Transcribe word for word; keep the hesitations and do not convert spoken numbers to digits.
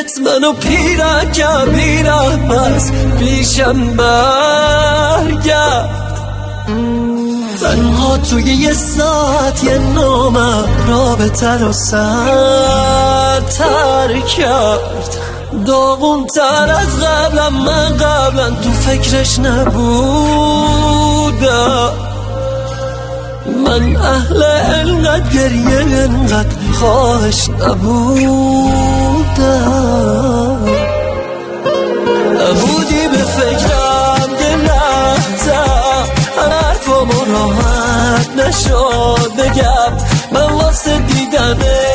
دلت منو پیرکم میرم پس پیشم برگرد. تنها توی یه ساعت یه نامم رابطه رو سرتر کرد. داغون تر از قبلم، من قبلا تو فکرش نبودم. من اهل انقدر گریه انقدر خواهش نبودم. نبودی به فکرم یه لحظه، هر حرفامو راحت نشد بگم. من واسه دیدنه